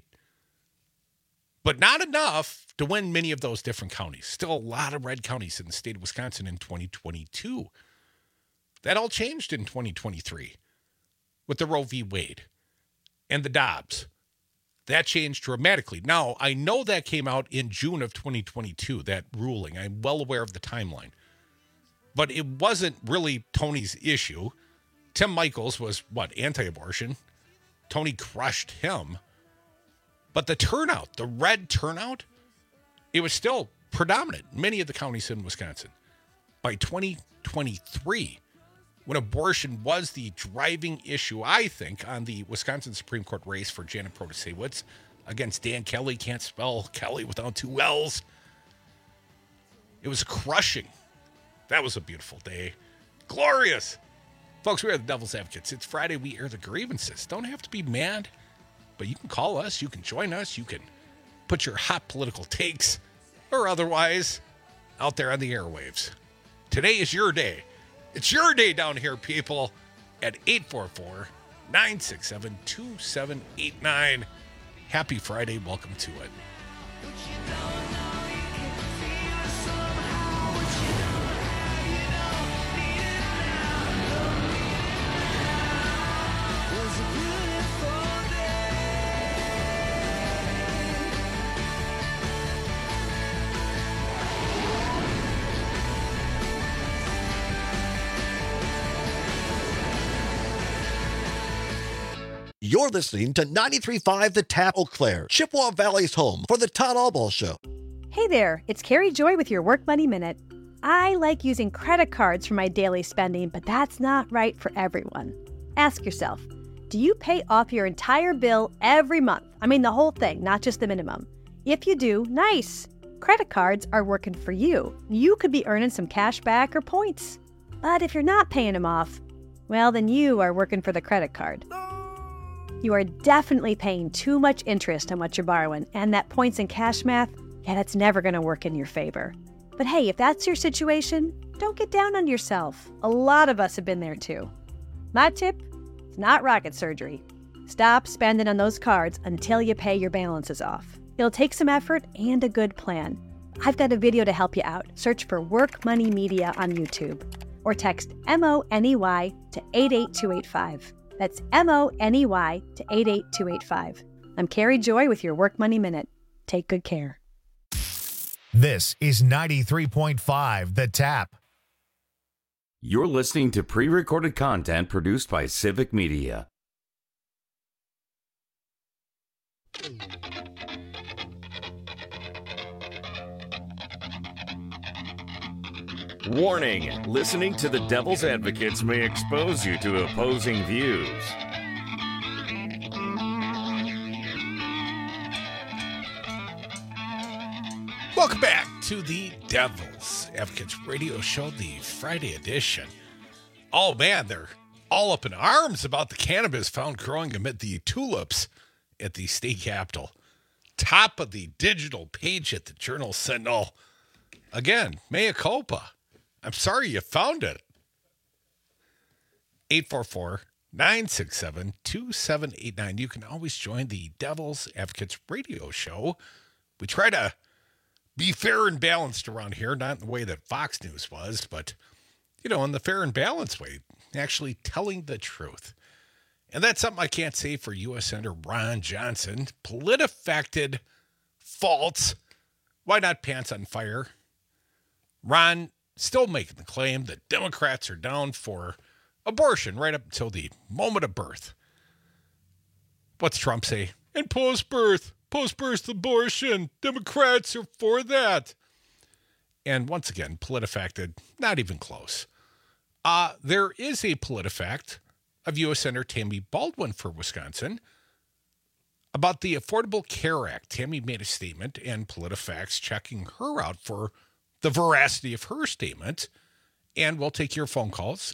But not enough to win many of those different counties. Still a lot of red counties in the state of Wisconsin in 2022. That all changed in 2023 with the Roe v. Wade and the Dobbs. That changed dramatically. Now, I know that came out in June of 2022, that ruling. I'm well aware of the timeline. But it wasn't really Tony's issue. Tim Michaels was, anti-abortion. Tony crushed him. But the turnout, the red turnout, it was still predominant in many of the counties in Wisconsin. By 2023, when abortion was the driving issue, I think, on the Wisconsin Supreme Court race for Janet Protasewicz against Dan Kelly, can't spell Kelly without two L's. It was crushing. That was a beautiful day. Glorious. Folks, we are the Devil's Advocates. It's Friday. We air the grievances. Don't have to be mad, but you can call us. You can join us. You can put your hot political takes or otherwise out there on the airwaves. Today is your day. It's your day down here, people, at 844-967-2789. Happy Friday. Welcome to it. You're listening to 93.5 The Tap Eau Claire, Chippewa Valley's home for the Todd Allball Show. Hey there, it's Carrie Joy with your Work Money Minute. I like using credit cards for my daily spending, but that's not right for everyone. Ask yourself, do you pay off your entire bill every month? The whole thing, not just the minimum. If you do, nice. Credit cards are working for you. You could be earning some cash back or points. But if you're not paying them off, well, then you are working for the credit card. You are definitely paying too much interest on what you're borrowing, and that points and cash math, that's never going to work in your favor. But hey, if that's your situation, don't get down on yourself. A lot of us have been there too. My tip, it's not rocket surgery. Stop spending on those cards until you pay your balances off. It'll take some effort and a good plan. I've got a video to help you out. Search for Work Money Media on YouTube or text MONEY to 88285. That's MONEY to 88285. I'm Carrie Joy with your Work Money Minute. Take good care. This is 93.5 The Tap. You're listening to pre-recorded content produced by Civic Media. Warning, listening to the Devil's Advocates may expose you to opposing views. Welcome back to the Devil's Advocates radio show, the Friday edition. Oh man, they're all up in arms about the cannabis found growing amid the tulips at the state capitol. Top of the digital page at the Journal Sentinel. Again, mea culpa. I'm sorry you found it. 844-967-2789. You can always join the Devil's Advocates radio show. We try to be fair and balanced around here, not in the way that Fox News was, but, you know, in the fair and balanced way, actually telling the truth. And that's something I can't say for U.S. Senator Ron Johnson. PolitiFacted false. Why not pants on fire? Ron still making the claim that Democrats are down for abortion right up until the moment of birth. What's Trump say? And post-birth abortion. Democrats are for that. And once again, PolitiFacted, not even close. There is a PolitiFact of U.S. Senator Tammy Baldwin for Wisconsin about the Affordable Care Act. Tammy made a statement, and PolitiFact's checking her out for the veracity of her statement. And we'll take your phone calls,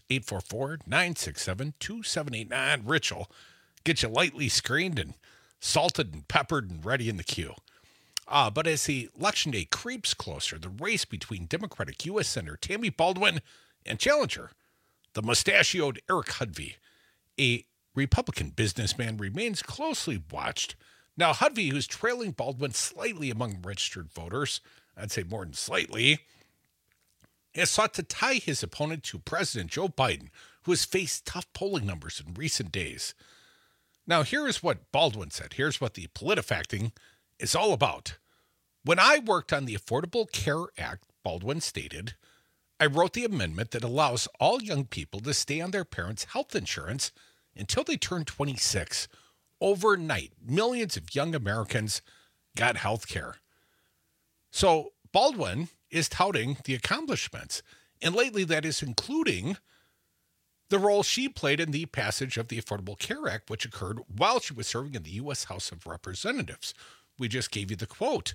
844-967-2789. Rich will get you lightly screened and salted and peppered and ready in the queue. But as the election day creeps closer, the race between Democratic U.S. Senator Tammy Baldwin and challenger, the mustachioed Eric Hudvey, a Republican businessman, remains closely watched. Now, Hudvey, who's trailing Baldwin slightly among registered voters, I'd say more than slightly, has sought to tie his opponent to President Joe Biden, who has faced tough polling numbers in recent days. Now, here is what Baldwin said. Here's what the PolitiFacting is all about. When I worked on the Affordable Care Act, Baldwin stated, I wrote the amendment that allows all young people to stay on their parents' health insurance until they turn 26. Overnight, millions of young Americans got health care. So Baldwin is touting the accomplishments, and lately that is including the role she played in the passage of the Affordable Care Act, which occurred while she was serving in the U.S. House of Representatives. We just gave you the quote.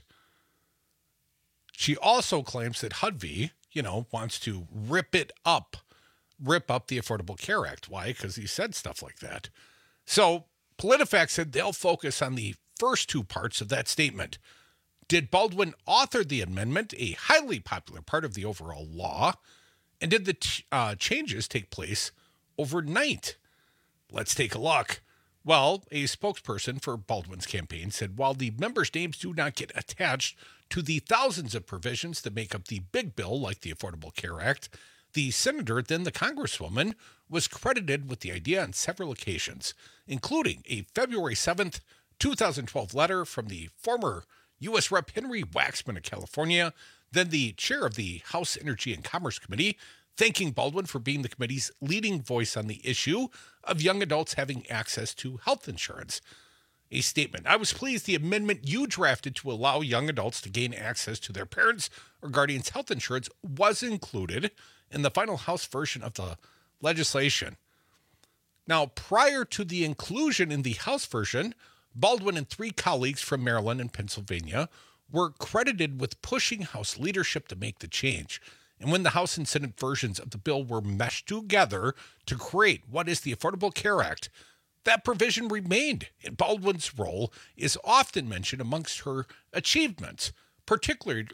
She also claims that Hudvey, wants to rip up the Affordable Care Act. Why? Because he said stuff like that. So PolitiFact said they'll focus on the first two parts of that statement. Did Baldwin author the amendment, a highly popular part of the overall law? And did the changes take place overnight? Let's take a look. Well, a spokesperson for Baldwin's campaign said while the members' names do not get attached to the thousands of provisions that make up the big bill like the Affordable Care Act, the senator, then the congresswoman, was credited with the idea on several occasions, including a February 7th, 2012 letter from the former U.S. Rep. Henry Waxman of California, then the chair of the House Energy and Commerce Committee, thanking Baldwin for being the committee's leading voice on the issue of young adults having access to health insurance. A statement, I was pleased the amendment you drafted to allow young adults to gain access to their parents' or guardians' health insurance was included in the final House version of the legislation. Now, prior to the inclusion in the House version, Baldwin and three colleagues from Maryland and Pennsylvania were credited with pushing House leadership to make the change. And when the House and Senate versions of the bill were meshed together to create what is the Affordable Care Act, that provision remained, and Baldwin's role is often mentioned amongst her achievements, particularly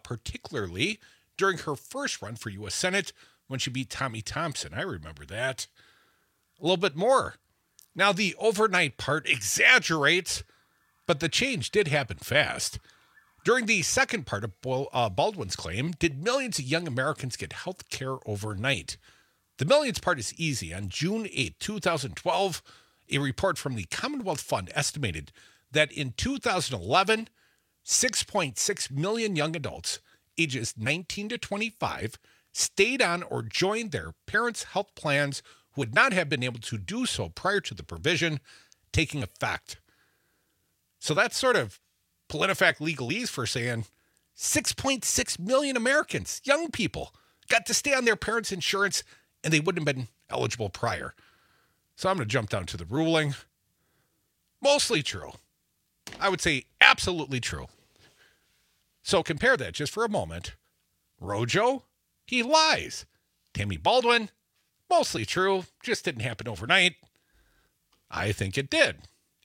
during her first run for U.S. Senate when she beat Tommy Thompson. I remember that. A little bit more. Now, the overnight part exaggerates, but the change did happen fast. During the second part of Baldwin's claim, did millions of young Americans get health care overnight? The millions part is easy. On June 8, 2012, a report from the Commonwealth Fund estimated that in 2011, 6.6 million young adults ages 19 to 25 stayed on or joined their parents' health plans who would not have been able to do so prior to the provision taking effect. So that's sort of PolitiFact legalese for saying 6.6 million Americans, young people, got to stay on their parents' insurance and they wouldn't have been eligible prior. So I'm going to jump down to the ruling. Mostly true. I would say absolutely true. So compare that just for a moment. Rojo, he lies. Tammy Baldwin, mostly true, just didn't happen overnight. I think it did.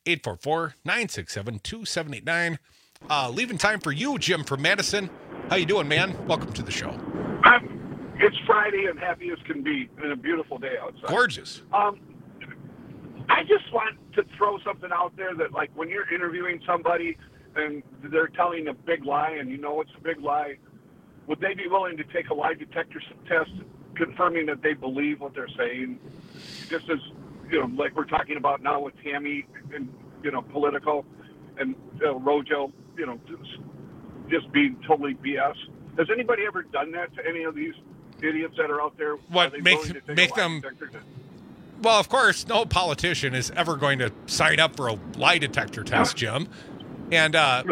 844-967-2789. Leaving time for you, Jim from Madison. How you doing, man? Welcome to the show. It's Friday and happy as can be, and a beautiful day outside. Gorgeous. I just want to throw something out there that, like, when you're interviewing somebody and they're telling a big lie and you know it's a big lie, would they be willing to take a lie detector test confirming that they believe what they're saying? Just as, like we're talking about now with Tammy and, political and Rojo, just being totally BS. Has anybody ever done that to any of these idiots that are out there? What, make them... Well, of course, no politician is ever going to sign up for a lie detector test, Jim. And, I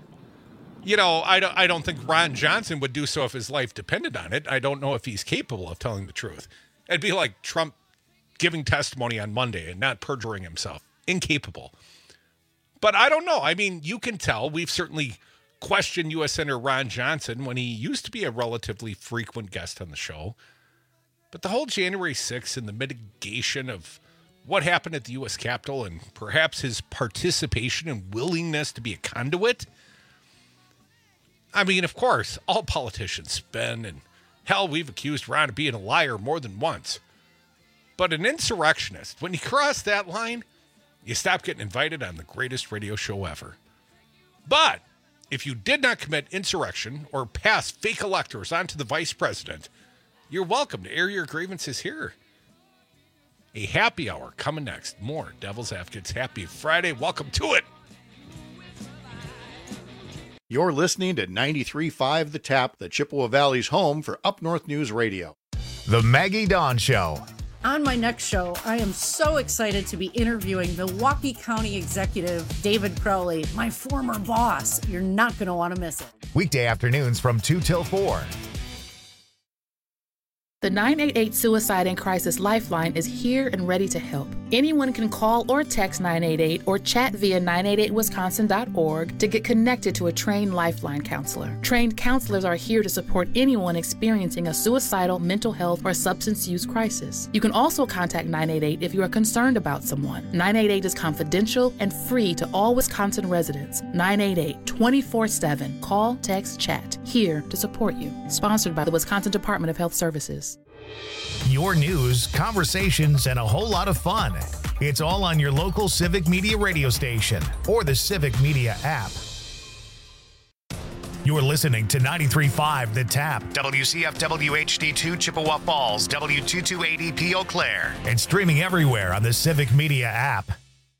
don't think Ron Johnson would do so if his life depended on it. I don't know if he's capable of telling the truth. It'd be like Trump giving testimony on Monday and not perjuring himself. Incapable. But I don't know. I mean, you can tell. We've certainly questioned U.S. Senator Ron Johnson when he used to be a relatively frequent guest on the show. But the whole January 6th and the mitigation of what happened at the U.S. Capitol and perhaps his participation and willingness to be a conduit. I mean, of course, all politicians spin, and hell, we've accused Ron of being a liar more than once. But an insurrectionist, when you cross that line, you stop getting invited on the greatest radio show ever. But if you did not commit insurrection or pass fake electors onto the vice president, you're welcome to air your grievances here. A happy hour coming next. More Devil's Advocates. Happy Friday. Welcome to it. You're listening to 93.5 The Tap, the Chippewa Valley's home for Up North News Radio. The Maggie Dawn Show. On my next show, I am so excited to be interviewing Milwaukee County Executive David Crowley, my former boss. You're not going to want to miss it. Weekday afternoons from 2 till 4. The 988 Suicide and Crisis Lifeline is here and ready to help. Anyone can call or text 988 or chat via 988wisconsin.org to get connected to a trained Lifeline counselor. Trained counselors are here to support anyone experiencing a suicidal, mental health, or substance use crisis. You can also contact 988 if you are concerned about someone. 988 is confidential and free to all Wisconsin residents. 988 24/7. Call, text, chat. Here to support you. Sponsored by the Wisconsin Department of Health Services. Your news, conversations, and a whole lot of fun. It's all on your local Civic Media radio station or the Civic Media app. You're listening to 93.5 The Tap, WCFW HD2 Chippewa Falls, W228EP Eau Claire, and streaming everywhere on the Civic Media app.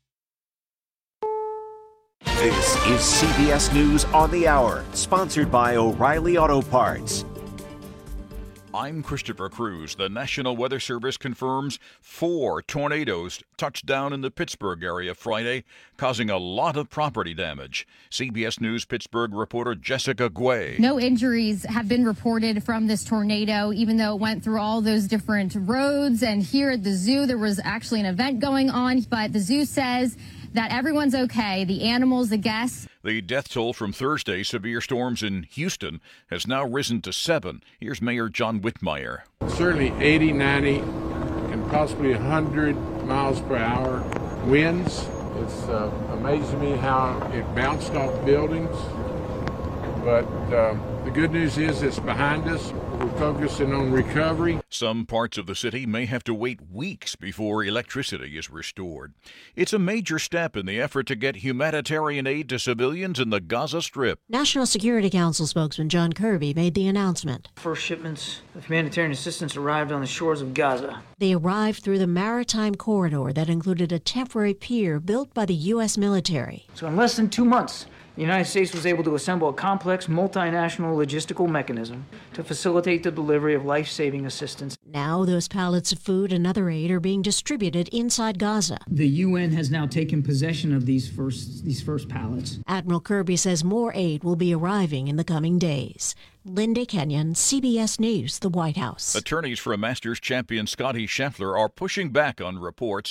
This is CBS News on the Hour, sponsored by O'Reilly Auto Parts. I'm Christopher Cruz. The National Weather Service confirms 4 tornadoes touched down in the Pittsburgh area Friday, causing a lot of property damage. CBS News Pittsburgh reporter Jessica Guay. No injuries have been reported from this tornado, even though it went through all those different roads. And here at the zoo, there was actually an event going on, but the zoo says that everyone's okay. The animals, the guests. The death toll from Thursday's severe storms in Houston has now risen to 7. Here's Mayor John Whitmire. Certainly 80, 90, and possibly 100 miles per hour winds. It's amazing to me how it bounced off buildings. But the good news is it's behind us. We're focusing on recovery. Some parts of the city may have to wait weeks before electricity is restored. It's a major step in the effort to get humanitarian aid to civilians in the Gaza Strip. National Security Council spokesman John Kirby made the announcement. First shipments of humanitarian assistance arrived on the shores of Gaza. They arrived through the maritime corridor that included a temporary pier built by the U.S. military. So in less than 2 months, The United States was able to assemble a complex multinational logistical mechanism to facilitate the delivery of life-saving assistance. Now those pallets of food and other aid are being distributed inside Gaza. The UN has now taken possession of these first pallets. Admiral Kirby says more aid will be arriving in the coming days. Linda Kenyon, CBS News, the White House. Attorneys for a Masters champion Scottie Scheffler are pushing back on reports